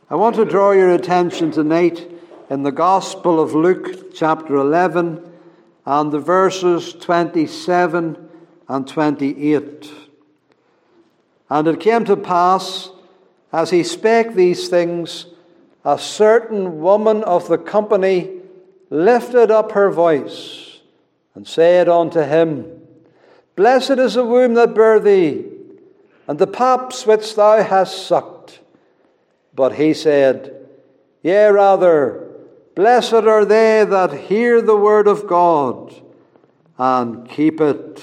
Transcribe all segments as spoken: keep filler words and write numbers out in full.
I want to draw your attention tonight in the Gospel of Luke, chapter eleven, and the verses twenty-seven and twenty-eight. And it came to pass, as he spake these things, a certain woman of the company lifted up her voice, and said unto him, Blessed is the womb that bare thee, and the paps which thou hast sucked. But he said, Yea, rather, blessed are they that hear the word of God, and keep it.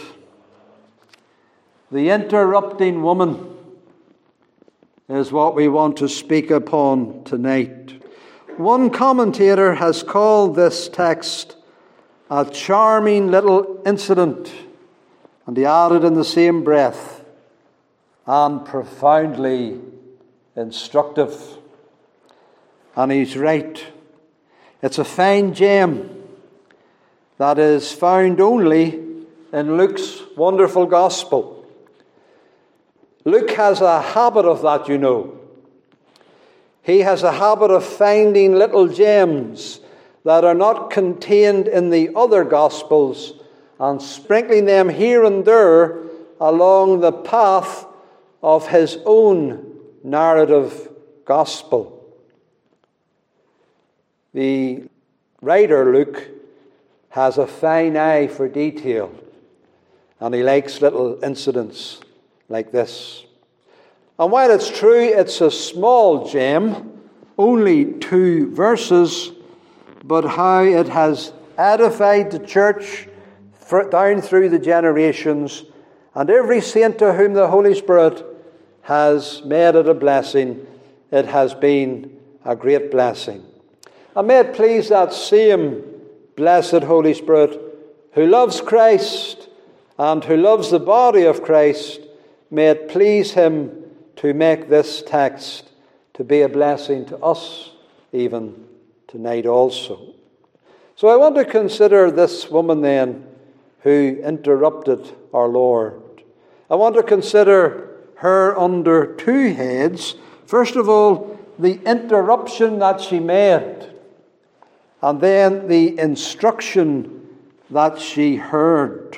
The interrupting woman is what we want to speak upon tonight. One commentator has called this text a charming little incident, and he added in the same breath, and profoundly instructive. And he's right. It's a fine gem that is found only in Luke's wonderful gospel. Luke has a habit of that, you know. He has a habit of finding little gems that are not contained in the other gospels and sprinkling them here and there along the path of his own narrative gospel. The writer, Luke, has a fine eye for detail, and he likes little incidents like this. And while it's true it's a small gem, only two verses, but how it has edified the church down through the generations, and every saint to whom the Holy Spirit has made it a blessing, it has been a great blessing. And may it please that same blessed Holy Spirit who loves Christ and who loves the body of Christ, may it please him to make this text to be a blessing to us even tonight also. So I want to consider this woman then who interrupted our Lord. I want to consider her under two heads. First of all, the interruption that she made, and then the instruction that she heard.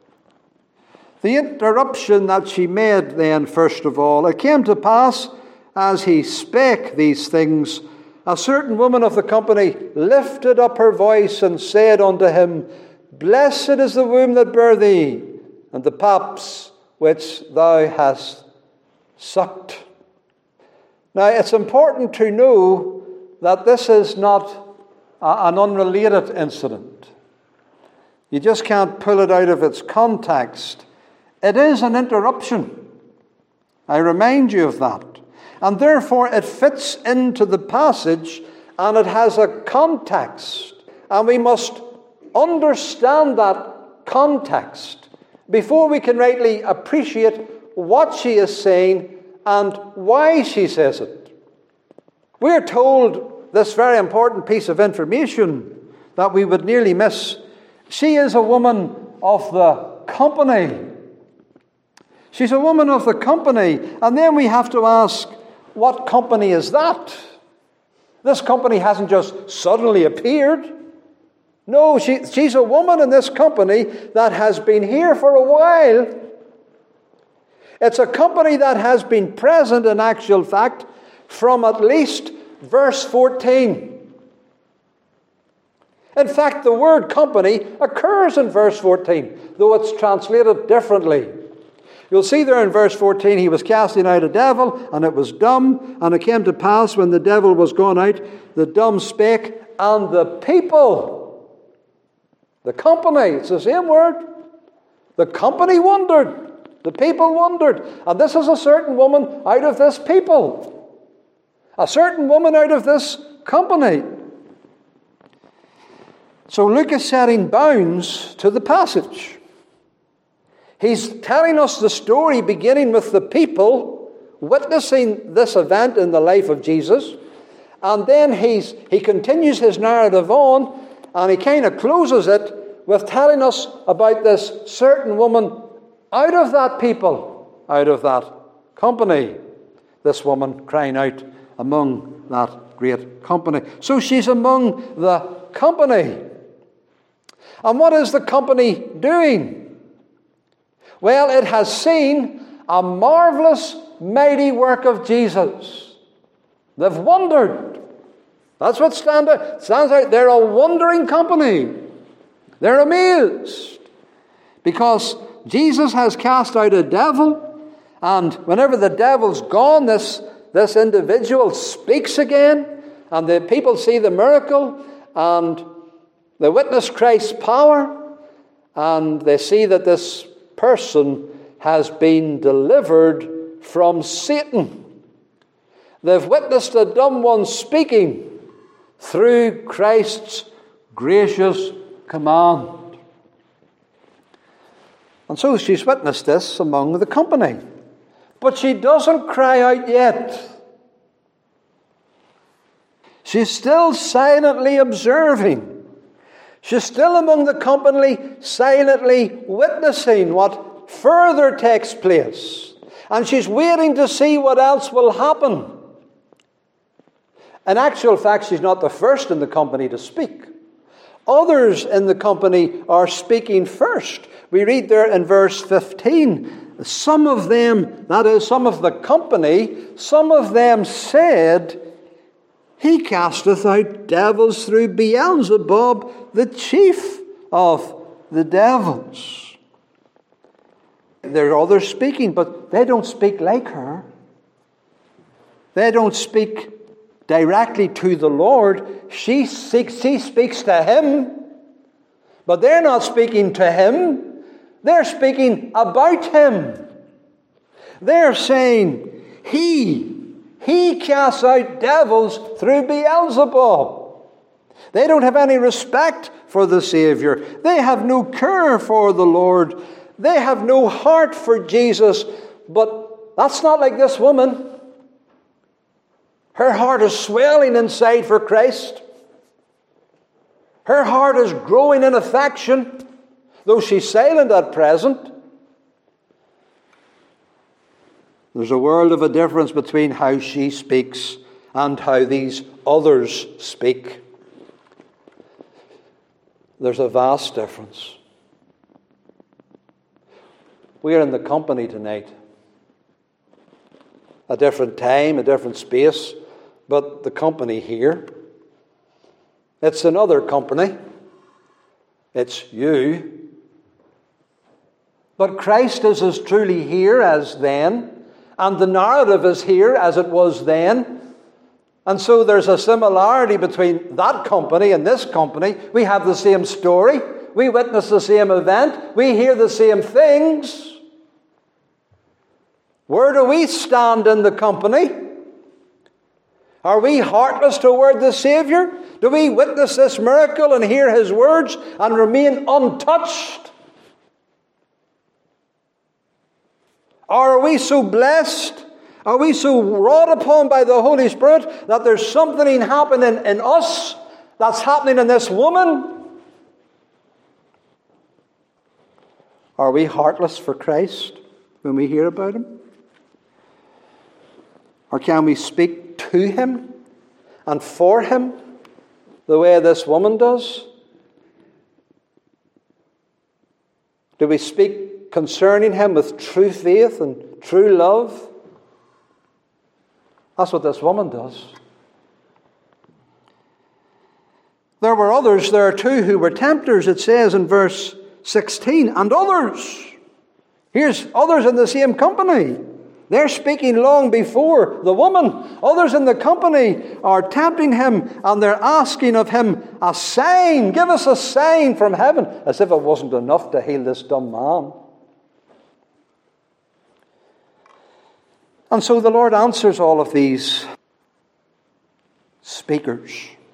The interruption that she made then, first of all, it came to pass, as he spake these things, a certain woman of the company lifted up her voice and said unto him, Blessed is the womb that bare thee, and the paps which thou hast sucked. Now, it's important to know that this is not a, an unrelated incident. You just can't pull it out of its context. It is an interruption. I remind you of that. And therefore it fits into the passage, and it has a context. And we must understand that context before we can rightly appreciate what she is saying and why she says it. We're told this very important piece of information that we would nearly miss. She is a woman of the company. She's a woman of the company. And then we have to ask, what company is that? This company hasn't just suddenly appeared. No, she, she's a woman in this company that has been here for a while. It's a company that has been present in actual fact from at least verse fourteen. In fact, the word company occurs in verse fourteen, though it's translated differently. You'll see there in verse fourteen, he was casting out a devil, and it was dumb. And it came to pass, when the devil was gone out, the dumb spake, and the people, the company, it's the same word, the company wondered, the people wondered. And this is a certain woman out of this people, a certain woman out of this company. So Luke is setting bounds to the passage. He's telling us the story beginning with the people witnessing this event in the life of Jesus. And then he's, he continues his narrative on, and he kind of closes it with telling us about this certain woman out of that people, out of that company. This woman crying out among that great company. So she's among the company. And what is the company doing? Well, it has seen a marvelous, mighty work of Jesus. They've wondered. That's what stand out, stands out. They're a wondering company. They're amazed. Because Jesus has cast out a devil, and whenever the devil's gone, this, this individual speaks again, and the people see the miracle, and they witness Christ's power, and they see that this person has been delivered from Satan. They've witnessed a dumb one speaking through Christ's gracious command. And so she's witnessed this among the company. But she doesn't cry out yet. She's still silently observing. She's still among the company, silently witnessing what further takes place. And she's waiting to see what else will happen. In actual fact, she's not the first in the company to speak. Others in the company are speaking first. We read there in verse fifteen, some of them, that is, some of the company, some of them said, he casteth out devils through Beelzebub, the chief of the devils. There are others speaking, but they don't speak like her. They don't speak directly to the Lord. She, seeks, she speaks to him, but they're not speaking to him. They're speaking about him. They're saying, he, he casts out devils through Beelzebub. They don't have any respect for the Savior. They have no care for the Lord. They have no heart for Jesus. But that's not like this woman. Her heart is swelling inside for Christ. Her heart is growing in affection, though she's silent at present. There's a world of a difference between how she speaks and how these others speak. There's a vast difference. We are in the company tonight. A different time, a different space, but the company here. It's another company. It's you. But Christ is as truly here as then, and the narrative is here as it was then. And so there's a similarity between that company and this company. We have the same story. We witness the same event. We hear the same things. Where do we stand in the company? Are we heartless toward the Savior? Do we witness this miracle and hear his words and remain untouched? Or are we so blessed? Are we so wrought upon by the Holy Spirit that there's something happening in us that's happening in this woman? Are we heartless for Christ when we hear about him? Or can we speak to him and for him the way this woman does? Do we speak concerning him with true faith and true love? That's what this woman does. There were others, there are two who were tempters, it says in verse sixteen, and others. Here's others in the same company. They're speaking long before the woman. Others in the company are tempting him, and they're asking of him a sign. Give us a sign from heaven, as if it wasn't enough to heal this dumb man. And so the Lord answers all of these speakers.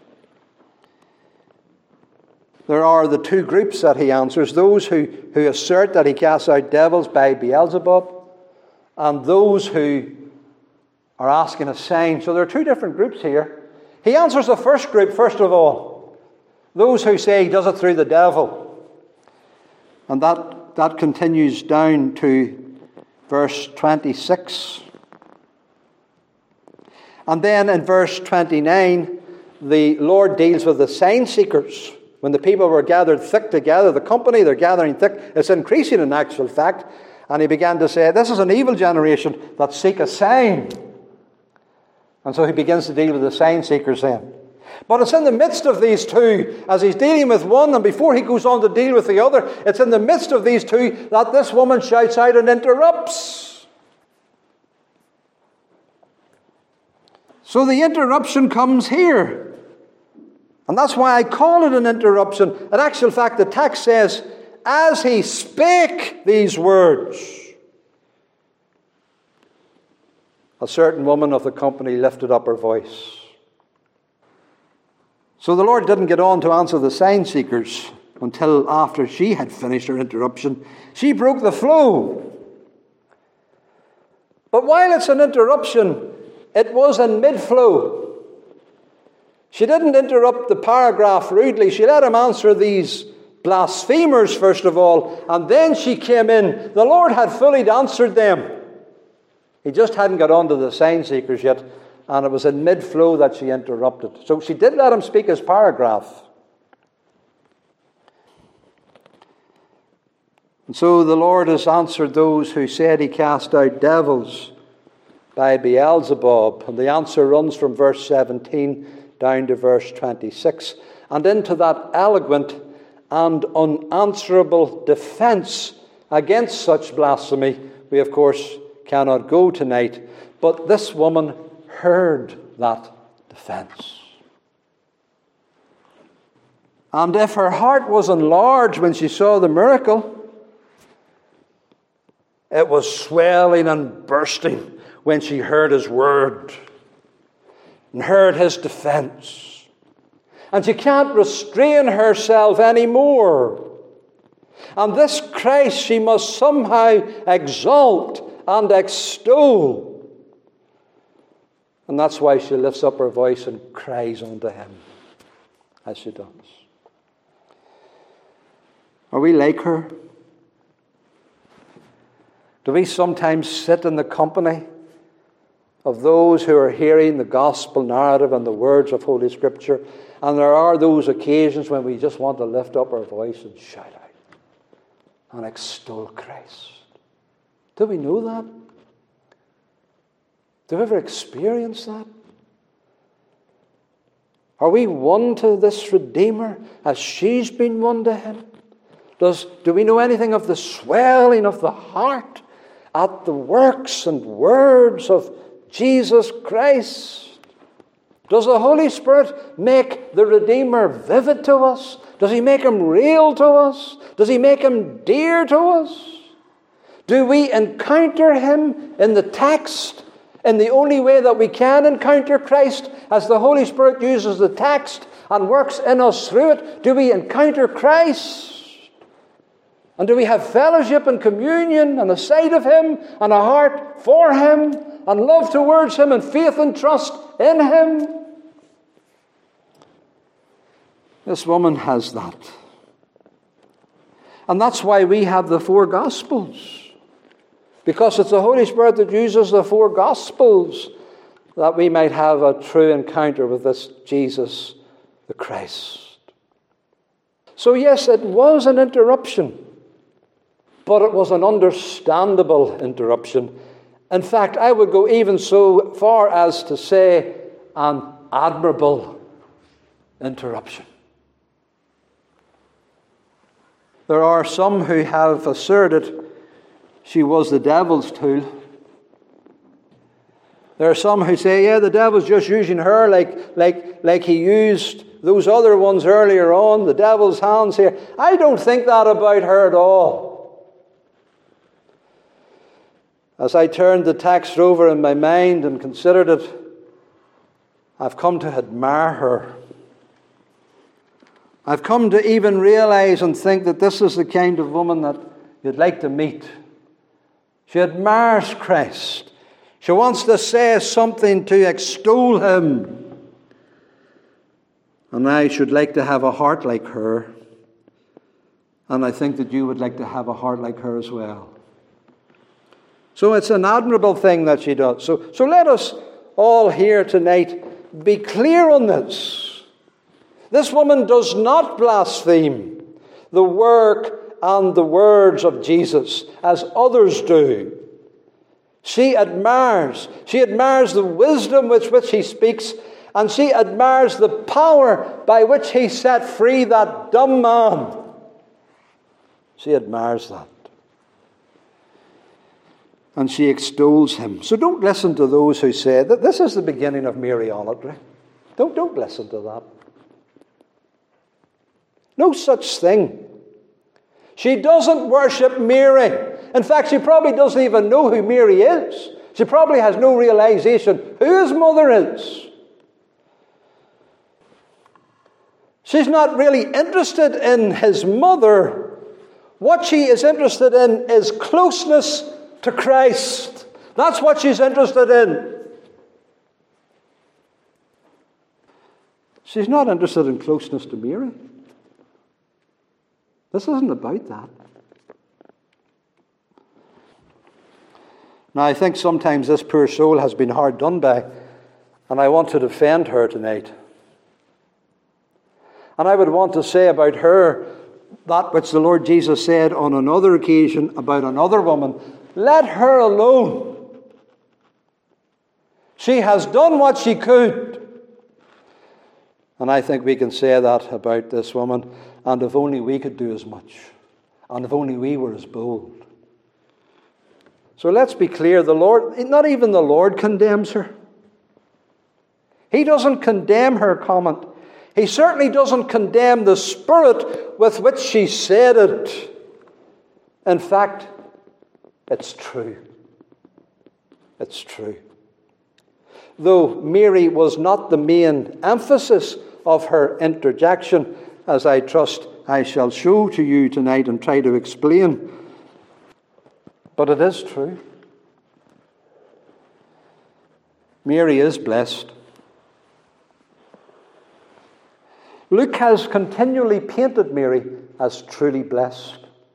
There are the two groups that he answers, those who, who assert that he casts out devils by Beelzebub, and those who are asking a sign. So there are two different groups here. He answers the first group, first of all. Those who say he does it through the devil. And that, that continues down to verse twenty-six. And then in verse twenty-nine, the Lord deals with the sign seekers. When the people were gathered thick together, the company, they're gathering thick, it's increasing in actual fact. And he began to say, this is an evil generation that seek a sign. And so he begins to deal with the sign seekers then. But it's in the midst of these two, as he's dealing with one, and before he goes on to deal with the other, it's in the midst of these two that this woman shouts out and interrupts. So the interruption comes here. And that's why I call it an interruption. In actual fact, the text says, as he spake these words, a certain woman of the company lifted up her voice. So the Lord didn't get on to answer the sign seekers until after she had finished her interruption. She broke the flow. But while it's an interruption, it was in mid-flow. She didn't interrupt the paragraph rudely. She let him answer these blasphemers first of all, and then she came in. The Lord had fully answered them. He just hadn't got on to the sign seekers yet, and it was in mid-flow that she interrupted. So she did let him speak his paragraph. And so the Lord has answered those who said he cast out devils by Beelzebub. And the answer runs from verse seventeen down to verse twenty-six, and into that eloquent and unanswerable defense against such blasphemy we, of course, cannot go tonight. But this woman heard that defense. And if her heart was enlarged when she saw the miracle, it was swelling and bursting when she heard his word and heard his defense. And she can't restrain herself anymore. And this Christ she must somehow exalt and extol. And that's why she lifts up her voice and cries unto him, as she does. Are we like her? Do we sometimes sit in the company of those who are hearing the gospel narrative and the words of Holy Scripture, and there are those occasions when we just want to lift up our voice and shout out and extol Christ? Do we know that? Do we ever experience that? Are we one to this Redeemer as she's been one to him? Does, do we know anything of the swelling of the heart at the works and words of Jesus Christ? Does the Holy Spirit make the Redeemer vivid to us? Does he make him real to us? Does he make him dear to us? Do we encounter him in the text in the only way that we can encounter Christ, as the Holy Spirit uses the text and works in us through it? Do we encounter Christ? And do we have fellowship and communion and a sight of him and a heart for him and love towards him and faith and trust in him? This woman has that. And that's why we have the four Gospels. Because it's the Holy Spirit that uses the four Gospels that we might have a true encounter with this Jesus, the Christ. So yes, it was an interruption, but it was an understandable interruption. In fact, I would go even so far as to say an admirable interruption. There are some who have asserted she was the devil's tool. There are some who say, yeah, the devil's just using her like, like, like he used those other ones earlier on, the devil's hands here. I don't think that about her at all. As I turned the text over in my mind and considered it, I've come to admire her. I've come to even realize and think that this is the kind of woman that you'd like to meet. She admires Christ. She wants to say something to extol him. And I should like to have a heart like her. And I think that you would like to have a heart like her as well. So it's an admirable thing that she does. So, so let us all here tonight be clear on this. This woman does not blaspheme the work and the words of Jesus as others do. She admires. She admires the wisdom with which he speaks, and she admires the power by which he set free that dumb man. She admires that. And she extols him. So don't listen to those who say that this is the beginning of Mariolatry. Don't, don't listen to that. No such thing. She doesn't worship Mary. In fact, she probably doesn't even know who Mary is. She probably has no realization who his mother is. She's not really interested in his mother. What she is interested in is closeness to Christ. That's what she's interested in. She's not interested in closeness to Mary. This isn't about that. Now, I think sometimes this poor soul has been hard done by, and I want to defend her tonight. And I would want to say about her that which the Lord Jesus said on another occasion about another woman. Let her alone. She has done what she could. And I think we can say that about this woman. And if only we could do as much. And if only we were as bold. So let's be clear. The Lord, not even the Lord condemns her. He doesn't condemn her comment. He certainly doesn't condemn the spirit with which she said it. In fact, it's true. It's true. Though Mary was not the main emphasis of her interjection, as I trust I shall show to you tonight and try to explain, but it is true. Mary is blessed. Luke has continually painted Mary as truly blessed.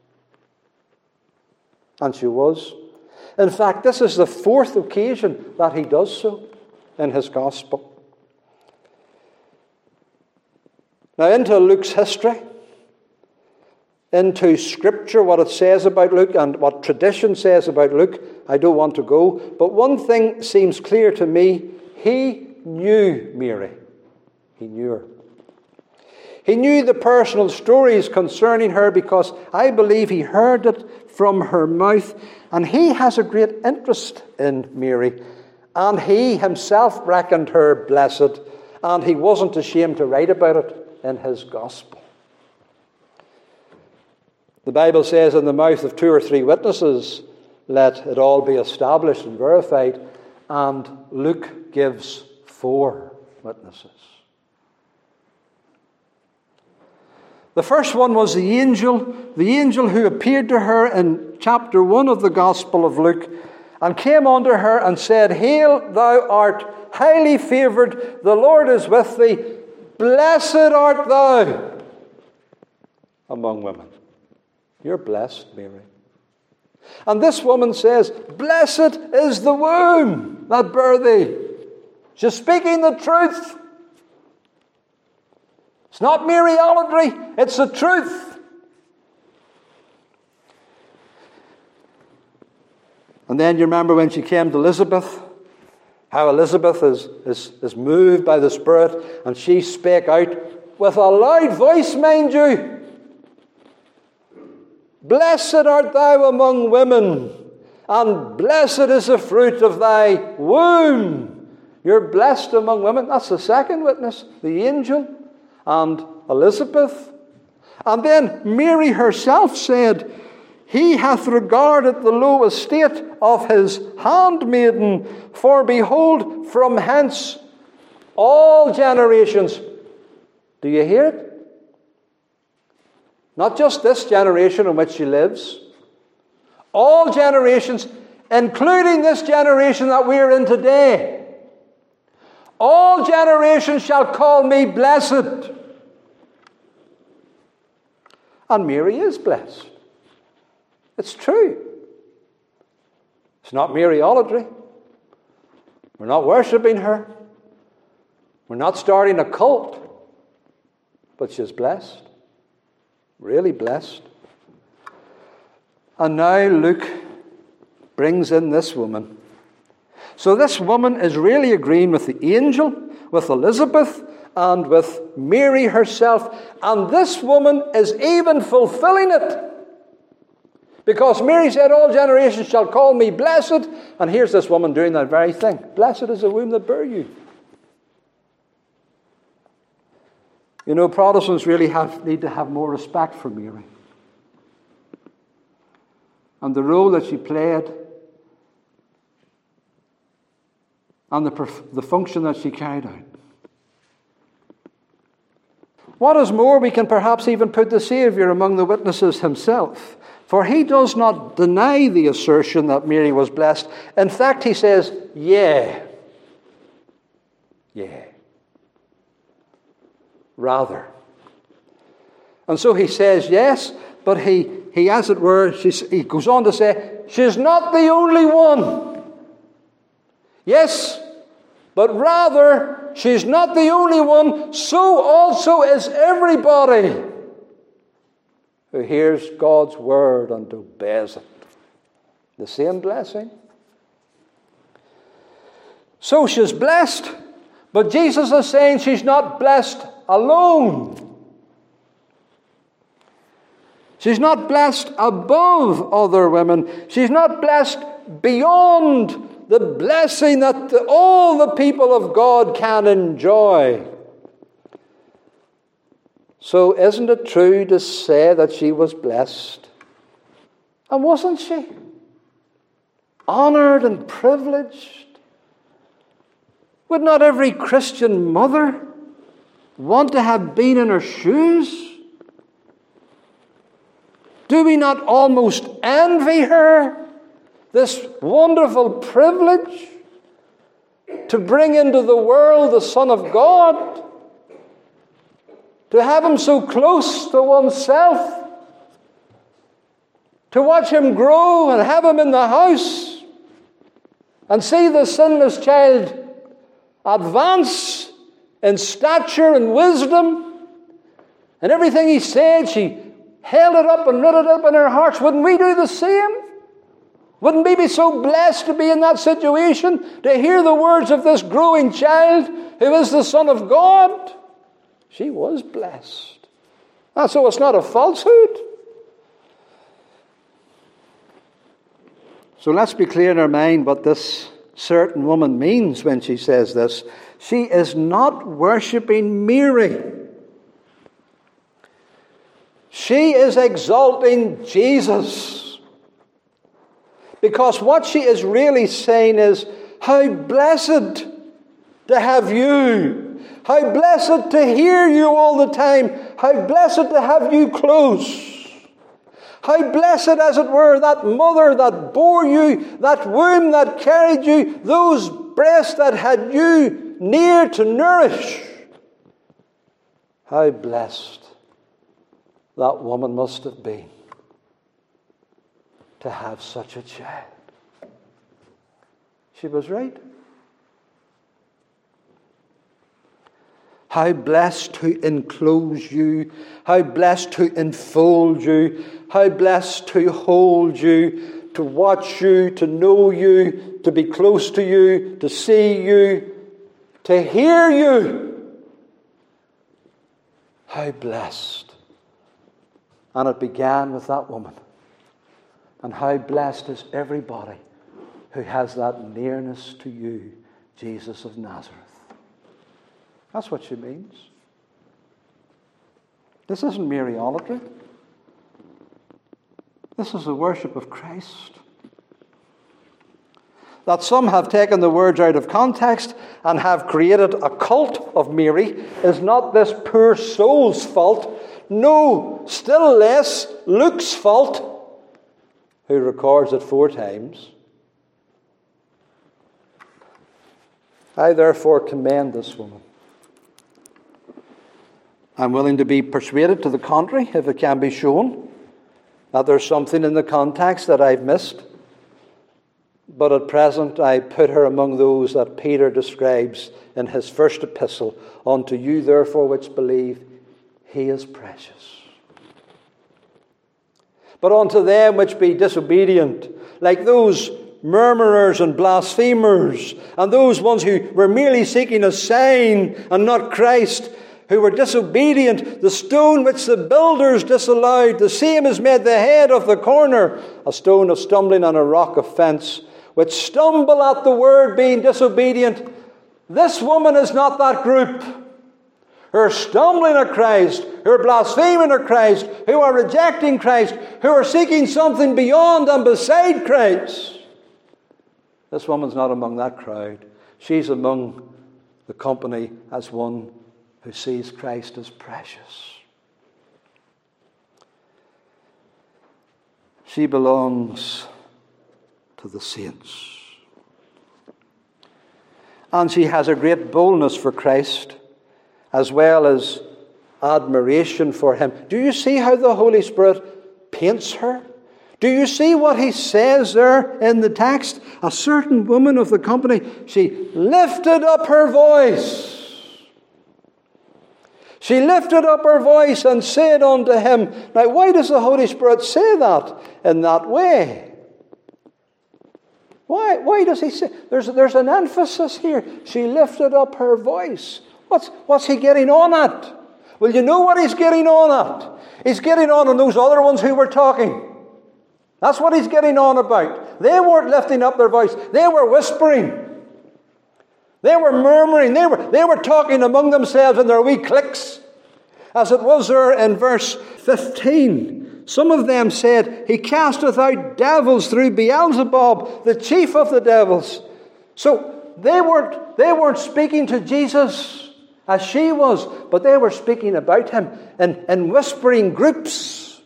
And she was. In fact, this is the fourth occasion that he does so in his gospel. Now, into Luke's history, into Scripture, what it says about Luke and what tradition says about Luke, I don't want to go. But one thing seems clear to me. He knew Mary. He knew her. He knew the personal stories concerning her because I believe he heard it from her mouth. And he has a great interest in Mary. And he himself reckoned her blessed. And he wasn't ashamed to write about it in his gospel. The Bible says, in the mouth of two or three witnesses, let it all be established and verified. And Luke gives four witnesses. The first one was the angel, the angel who appeared to her in chapter one of the Gospel of Luke, and came unto her and said, Hail, thou art highly favoured, the Lord is with thee, blessed art thou among women. You're blessed, Mary. And this woman says, Blessed is the womb that bare thee. She's speaking the truth. It's not Mariolatry, it's the truth. And then you remember when she came to Elizabeth, how Elizabeth is, is, is moved by the Spirit, and she spake out with a loud voice, mind you. Blessed art thou among women, and blessed is the fruit of thy womb. You're blessed among women. That's the second witness, the angel. And Elizabeth. And then Mary herself said, He hath regarded the low estate of his handmaiden, for behold, from hence all generations. Do you hear it? Not just this generation in which she lives. All generations, including this generation that we are in today. All generations shall call me blessed. And Mary is blessed. It's true. It's not Mariolatry. We're not worshipping her. We're not starting a cult. But she's blessed. Really blessed. And now Luke brings in this woman. So this woman is really agreeing with the angel, with Elizabeth, and with Mary herself. And this woman is even fulfilling it. Because Mary said, all generations shall call me blessed. And here's this woman doing that very thing. Blessed is the womb that bare you. You know, Protestants really have, need to have more respect for Mary. And the role that she played. And the, the function that she carried out. What is more, we can perhaps even put the Saviour among the witnesses himself. For he does not deny the assertion that Mary was blessed. In fact, he says, yeah. Yeah. Rather. And so he says yes, but he, he as it were, she's, he goes on to say, she's not the only one. Yes, but rather, she's not the only one, so also is everybody who hears God's word and obeys it. The same blessing. So she's blessed, but Jesus is saying she's not blessed alone. She's not blessed above other women. She's not blessed beyond the blessing that the, all the people of God can enjoy. So isn't it true to say that she was blessed? And wasn't she? Honored and privileged. Would not every Christian mother want to have been in her shoes? Do we not almost envy her this wonderful privilege to bring into the world the Son of God? To have him so close to oneself? To watch him grow and have him in the house? And see the sinless child advance in stature and wisdom? And everything he said, she held it up and lit it up in her hearts. Wouldn't we do the same? Wouldn't we be so blessed to be in that situation? To hear the words of this growing child who is the Son of God? She was blessed. And so it's not a falsehood. So let's be clear in our mind what this certain woman means when she says this. She is not worshipping Mary. She is exalting Jesus. Because what she is really saying is, how blessed to have you. How blessed to hear you all the time. How blessed to have you close. How blessed, as it were, that mother that bore you, that womb that carried you, those breasts that had you near to nourish. How blessed that woman must have been to have such a child. She was right. How blessed to enclose you. How blessed to enfold you. How blessed to hold you, to watch you, to know you, to be close to you, to see you, to hear you. How blessed. And it began with that woman. And how blessed is everybody who has that nearness to you, Jesus of Nazareth. That's what she means. This isn't Mariolatry. This is the worship of Christ. That some have taken the words out of context and have created a cult of Mary is not this poor soul's fault. No, still less Luke's fault, who records it four times. I therefore commend this woman. I'm willing to be persuaded to the contrary if it can be shown that there's something in the context that I've missed. but at present I put her among those that Peter describes in his first epistle. Unto you, therefore, which believe, he is precious. But unto them which be disobedient, like those murmurers and blasphemers, and those ones who were merely seeking a sign and not Christ, who were disobedient, the stone which the builders disallowed, the same is made the head of the corner, a stone of stumbling and a rock of offence, which stumble at the word, being disobedient. This woman is not that group. Who are stumbling at Christ, who are blaspheming at Christ, who are rejecting Christ, who are seeking something beyond and beside Christ. This woman's not among that crowd. She's among the company as one who sees Christ as precious. She belongs to the saints. And she has a great boldness for Christ, as well as admiration for him. Do you see how the Holy Spirit paints her? Do you see what he says there in the text? A certain woman of the company, she lifted up her voice. She lifted up her voice and said unto him. Now, why does the Holy Spirit say that in that way? Why, why does he say? There's, there's an emphasis here. She lifted up her voice. What's, what's he getting on at? Well, you know what he's getting on at. He's getting on on those other ones who were talking. That's what he's getting on about. They weren't lifting up their voice. They were whispering. They were murmuring. They were, they were talking among themselves in their wee cliques. As it was there in verse fifteen. Some of them said, he casteth out devils through Beelzebub, the chief of the devils. So they weren't, they weren't speaking to Jesus as she was, but they were speaking about him in, in whispering groups.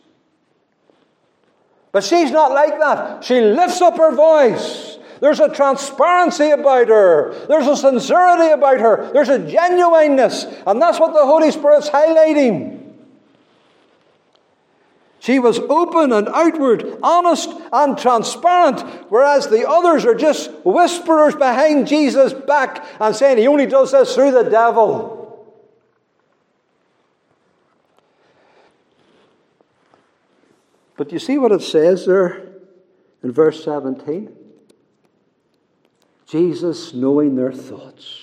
But she's not like that. She lifts up her voice. There's a transparency about her. There's a sincerity about her. There's a genuineness. And that's what the Holy Spirit's highlighting. She was open and outward, honest and transparent, whereas the others are just whisperers behind Jesus' back and saying he only does this through the devil. But you see what it says there in verse seventeen? Jesus knowing their thoughts.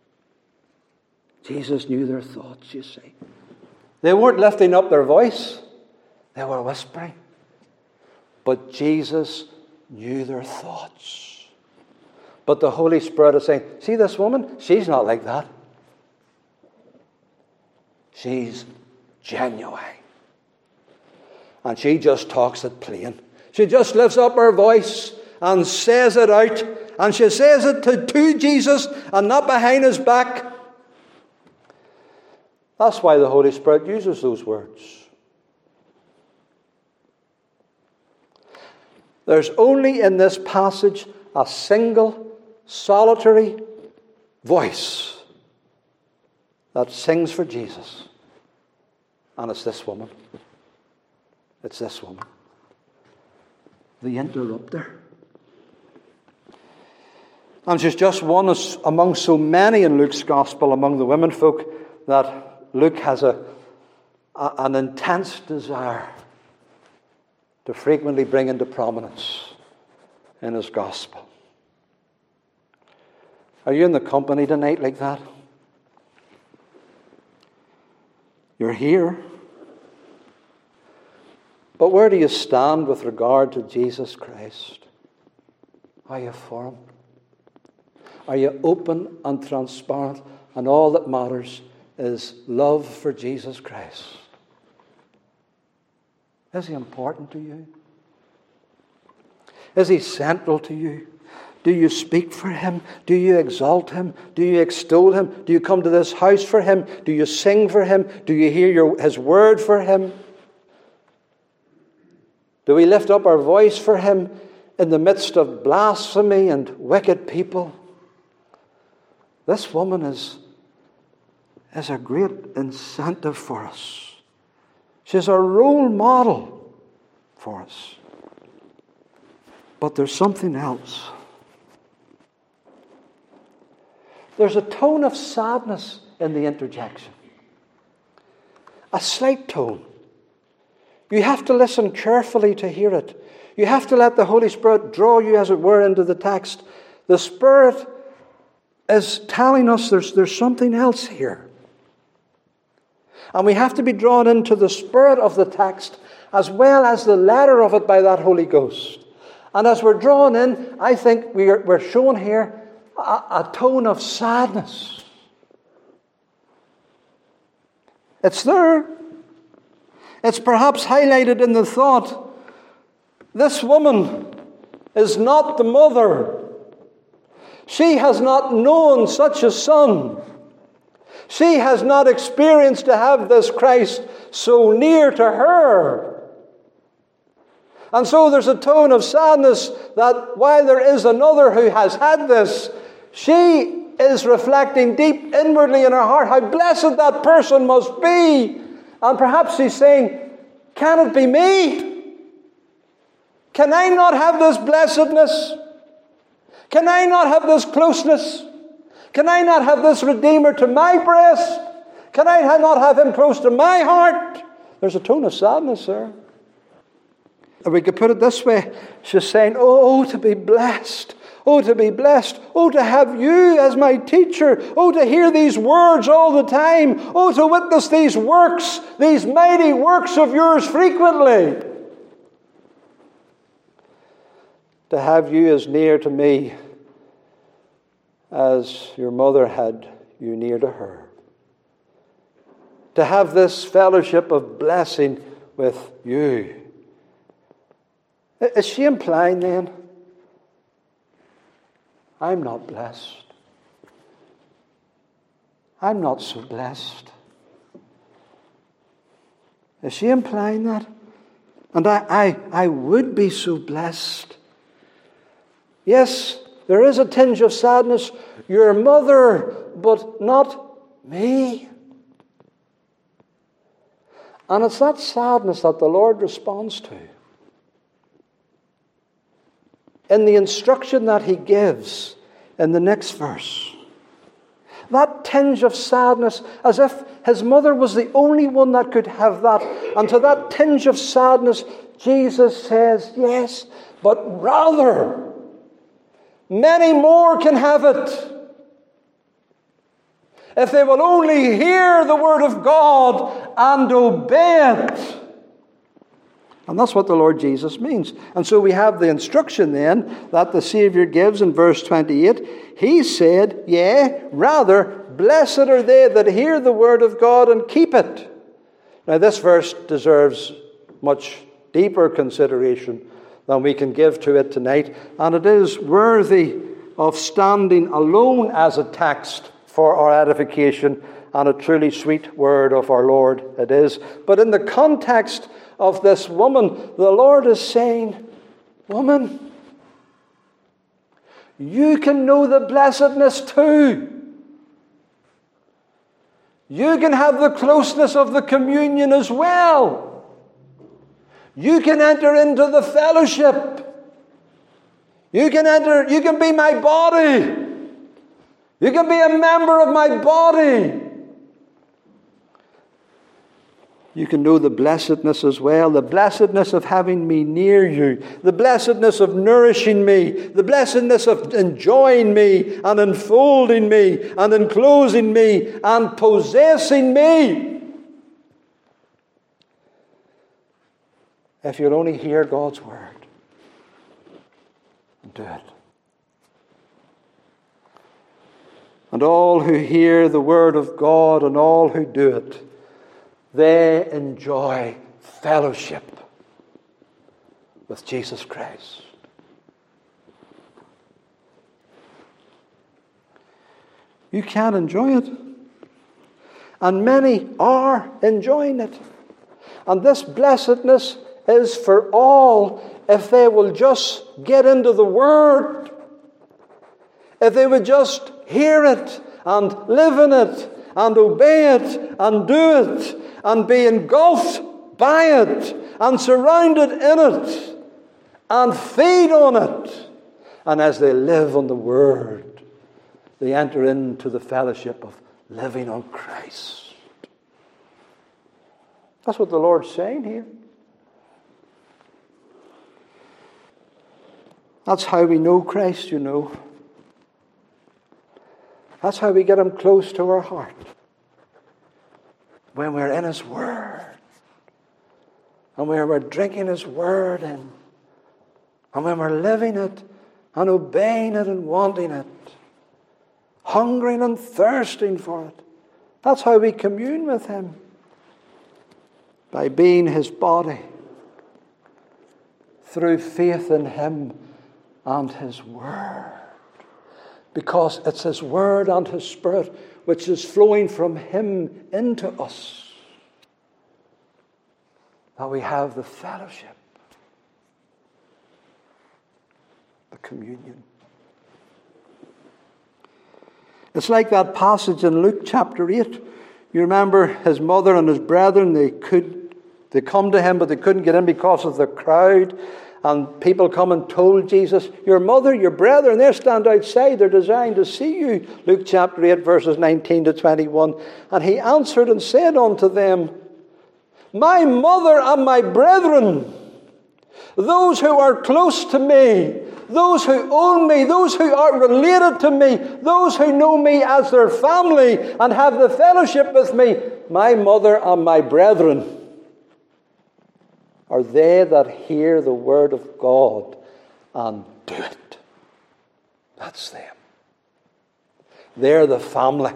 Jesus knew their thoughts, you see. They weren't lifting up their voice. They were whispering. But Jesus knew their thoughts. But the Holy Spirit is saying, see this woman? She's not like that. She's genuine. And she just talks it plain. She just lifts up her voice and says it out. And she says it to, to Jesus and not behind his back. That's why the Holy Spirit uses those words. There's only in this passage a single, solitary voice that sings for Jesus. And it's this woman. It's this woman. The interrupter. And she's just one among so many in Luke's Gospel, among the women folk, that Luke has a, a an intense desire to frequently bring into prominence in his Gospel. Are you in the company tonight like that? You're here. But where do you stand with regard to Jesus Christ? Are you for him? Are you open and transparent? And all that matters is love for Jesus Christ. Is he important to you? Is he central to you? Do you speak for him? Do you exalt him? Do you extol him? Do you come to this house for him? Do you sing for him? Do you hear your, his word for him? Do we lift up our voice for him in the midst of blasphemy and wicked people? This woman is, is a great incentive for us. She's a role model for us. But there's something else. there's a tone of sadness in the interjection. A slight tone. You have to listen carefully to hear it. You have to let the Holy Spirit draw you, as it were, into the text. The Spirit is telling us there's, there's something else here. And we have to be drawn into the spirit of the text as well as the letter of it by that Holy Ghost. And as we're drawn in, I think we are, we're shown here a, a tone of sadness. It's there. It's perhaps highlighted in the thought, this woman is not the mother. She has not known such a son. She has not experienced to have this Christ so near to her. And so there's a tone of sadness that while there is another who has had this, she is reflecting deep inwardly in her heart how blessed that person must be. And perhaps she's saying, can it be me? Can I not have this blessedness? Can I not have this closeness? Can I not have this Redeemer to my breast? Can I not have him close to my heart? There's a tone of sadness there. And we could put it this way. She's saying, oh, to be blessed. Oh, to be blessed. Oh, to have you as my teacher. Oh, to hear these words all the time. Oh, to witness these works, these mighty works of yours frequently. To have you as near to me as your mother had you near to her. To have this fellowship of blessing with you. Is she implying then, I'm not blessed? I'm not so blessed. Is she implying that? And I, I, I would be so blessed. Yes, there is a tinge of sadness. Your mother, but not me. And it's that sadness that the Lord responds to. In the instruction that he gives in the next verse. That tinge of sadness, as if his mother was the only one that could have that. And to that tinge of sadness, Jesus says, yes, but rather, many more can have it. If they will only hear the word of God and obey it. And that's what the Lord Jesus means. And so we have the instruction then that the Savior gives in verse twenty-eight. He said, yea, rather, blessed are they that hear the word of God and keep it. Now this verse deserves much deeper consideration than we can give to it tonight. And it is worthy of standing alone as a text for our edification, and a truly sweet word of our Lord it is. But in the context of this woman, the Lord is saying, woman, you can know the blessedness too. You can have the closeness of the communion as well. You can enter into the fellowship. You can enter, you can be my body. You can be a member of my body. You can know the blessedness as well, the blessedness of having me near you, the blessedness of nourishing me, the blessedness of enjoying me and enfolding me and enclosing me and possessing me. If you'll only hear God's word and do it. And all who hear the word of God and all who do it, they enjoy fellowship with Jesus Christ. You can enjoy it. And many are enjoying it. And this blessedness is for all if they will just get into the Word. If they would just hear it and live in it and obey it and do it and be engulfed by it and surrounded in it and feed on it. And as they live on the Word, they enter into the fellowship of living on Christ. That's what the Lord's saying here. That's how we know Christ, you know. That's how we get Him close to our heart. When we're in His Word. And when we're drinking His Word in. And when we're living it and obeying it and wanting it. Hungering and thirsting for it. That's how we commune with Him. By being His body. Through faith in Him and His Word. Because it's His Word and His Spirit which is flowing from Him into us. That we have the fellowship. The communion. It's like that passage in Luke chapter eight. You remember his mother and his brethren, they could they come to him, but they couldn't get in because of the crowd. And people come and told Jesus, your mother, your brethren, they stand outside. They're designed to see you. Luke chapter eight, verses nineteen to twenty-one. And he answered and said unto them, my mother and my brethren, those who are close to me, those who own me, those who are related to me, those who know me as their family and have the fellowship with me, my mother and my brethren are they that hear the word of God and do it. That's them. They're the family.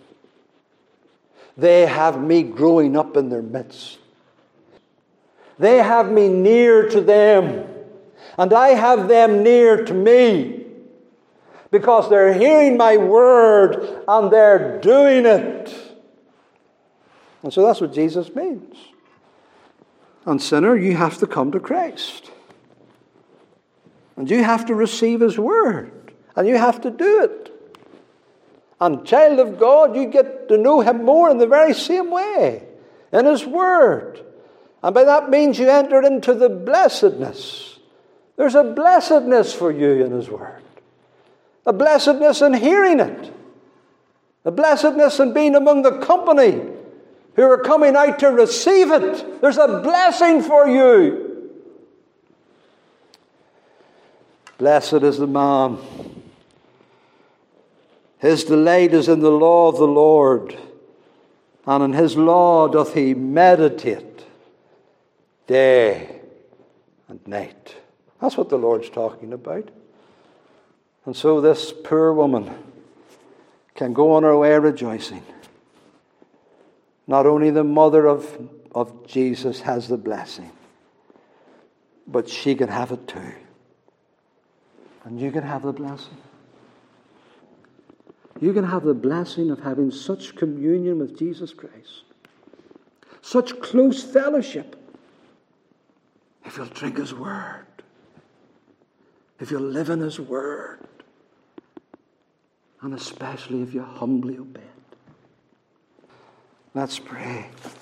They have me growing up in their midst. They have me near to them. And I have them near to me. Because they're hearing my word and they're doing it. And so that's what Jesus means. And sinner, you have to come to Christ. And you have to receive His word. And you have to do it. And child of God, you get to know Him more in the very same way. In His word. And by that means you enter into the blessedness. There's a blessedness for you in His word. A blessedness in hearing it. A blessedness in being among the company who are coming out to receive it. There's a blessing for you. Blessed is the man. His delight is in the law of the Lord, and in His law doth he meditate day and night. That's what the Lord's talking about. And so this poor woman can go on her way rejoicing. Not only the mother of, of Jesus has the blessing, but she can have it too. And you can have the blessing. You can have the blessing of having such communion with Jesus Christ. Such close fellowship. If you'll drink His word. If you'll live in His word. And especially if you humbly obey it. Let's pray.